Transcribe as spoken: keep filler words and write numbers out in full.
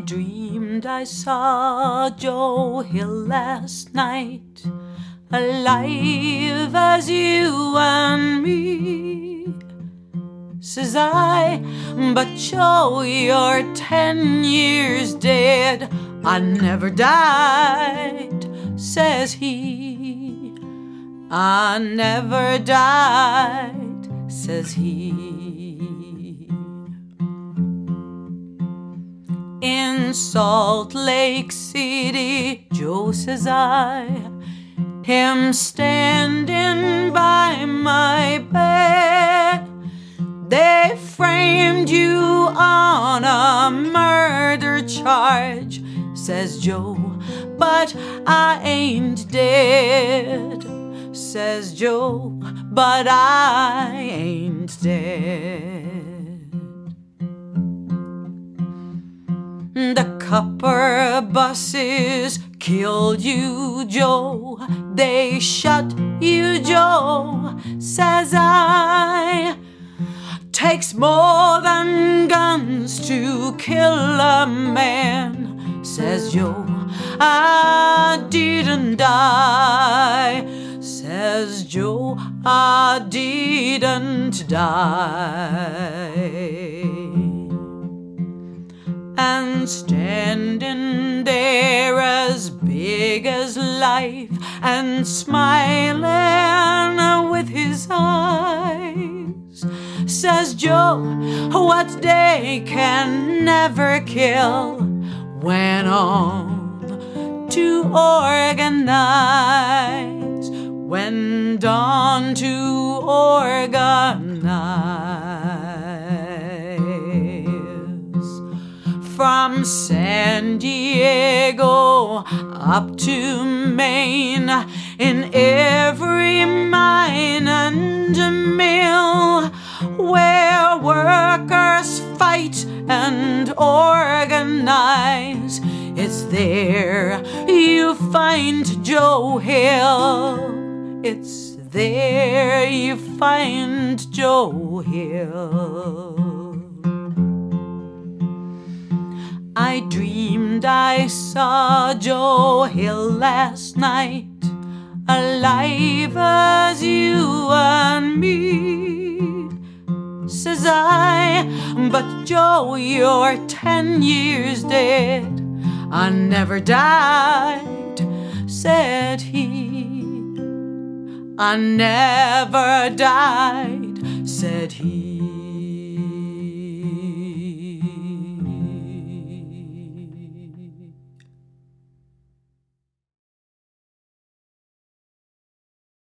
dreamed I saw Joe Hill last night, alive as you and me. Says I, but Joe, you're ten years dead. I never died, says he. I never died, says he. In Salt Lake City, Joe, says I, him standing by my bed. They framed you on a murder charge, says Joe, but I ain't dead, says Joe, but I ain't dead. The copper buses killed you, Joe. They shot you, Joe, says I. Takes more than guns to kill a man, says Joe. I didn't die, says Joe. I didn't die. And standing there as big as life and smiling with his eyes, says Joe, what they can never kill went on to organize, went on to organize. From San Diego up to Maine, in every mine and mill, where workers fight and organize, it's there you find Joe Hill. It's there you find Joe Hill. I dreamed I saw Joe Hill last night, alive as you and me. Says I, but Joe, you're ten years dead. I never died, said he. I never died, said he.